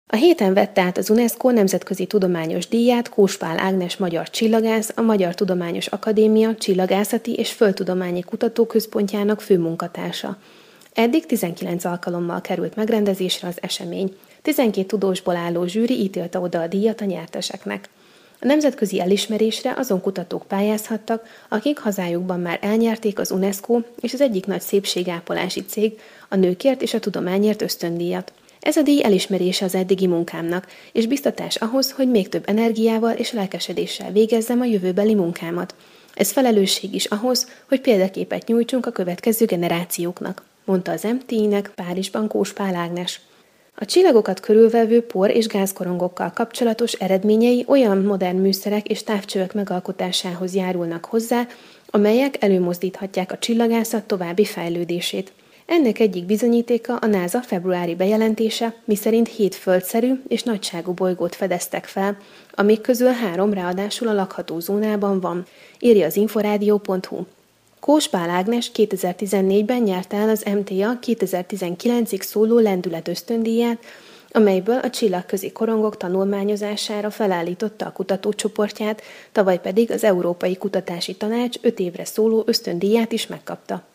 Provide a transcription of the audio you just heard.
A héten vette át az UNESCO nemzetközi tudományos díját Kós Pál Ágnes magyar csillagász, a Magyar Tudományos Akadémia Csillagászati és Földtudományi Kutatóközpontjának főmunkatársa. Eddig 19 alkalommal került megrendezésre az esemény. 12 tudósból álló zsűri ítélte oda a díjat a nyerteseknek. A nemzetközi elismerésre azon kutatók pályázhattak, akik hazájukban már elnyerték az UNESCO és az egyik nagy szépségápolási cég, a Nőkért és a Tudományért ösztöndíjat. Ez a díj elismerése az eddigi munkámnak, és biztatás ahhoz, hogy még több energiával és lelkesedéssel végezzem a jövőbeli munkámat. Ez felelősség is ahhoz, hogy példaképet nyújtsunk a következő generációknak, mondta az MTI-nek Párizsban Kós Pál Ágnes. A csillagokat körülvevő por- és gázkorongokkal kapcsolatos eredményei olyan modern műszerek és távcsövek megalkotásához járulnak hozzá, amelyek előmozdíthatják a csillagászat további fejlődését. Ennek egyik bizonyítéka a NASA februári bejelentése, miszerint 7 földszerű és nagyságú bolygót fedeztek fel, amik közül 3 ráadásul a lakható zónában van, írja az inforádió.hu. Kós Pál Ágnes 2014-ben nyerte el az MTA 2019-ig szóló lendület ösztöndíját, amelyből a csillagközi korongok tanulmányozására felállította a kutatócsoportját, tavaly pedig az Európai Kutatási Tanács 5 évre szóló ösztöndíját is megkapta.